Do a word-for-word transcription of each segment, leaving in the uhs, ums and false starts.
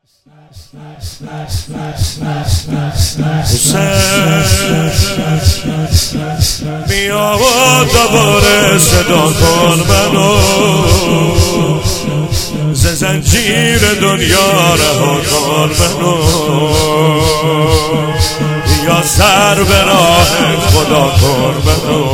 بیا و دوباره صدا کن منو، ز زنجیر دنیا رها کن منو، یا سر به راه خدا کن منو،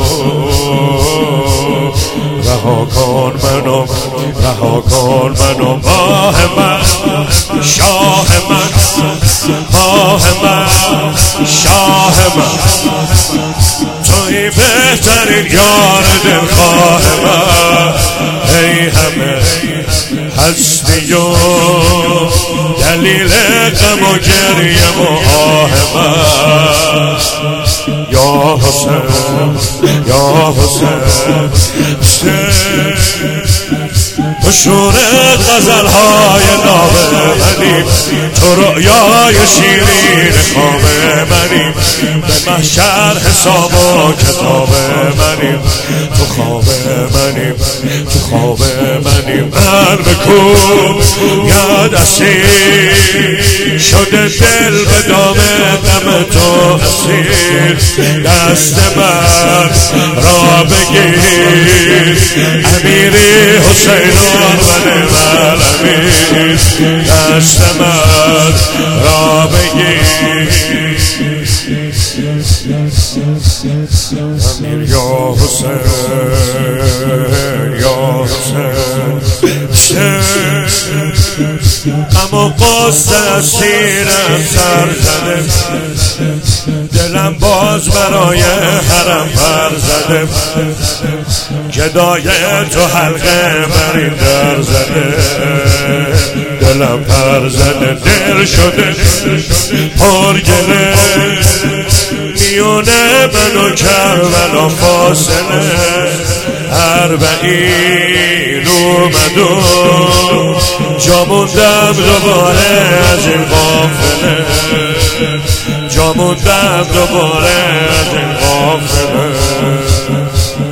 رها کن منو، رها کن منو. ماه من، شاه من، ماه من، شاه من، توی بهترین یار دلخواه من. ای همه هستی و دلیل غم و گریم و آه من. یا حسین، یا حسین، تو شور غزل های ناب منی، تو رؤیای شیرین خواب منی، به محشر حساب و کتاب منی، تو خواب منی، تو خواب منی. من بکن یاد اسیر شده دل به دام غم تو اسیر، دست من را بگیر امیری حسینان من من امیر، دست من را بگیر امیر. یا حسین، یا حسین، اما قصد از سیرم سر زده، دلم باز برای حرم پر زده، گدای تو حلقه برین در زده، دلم پر زده، دل شده پر گله، میونه من و کربلا فاصله، اربعین اومد و جا موندم دوباره از این قافله، جا موندم دوباره از این قافله.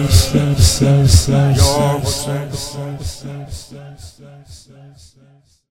یا حسین.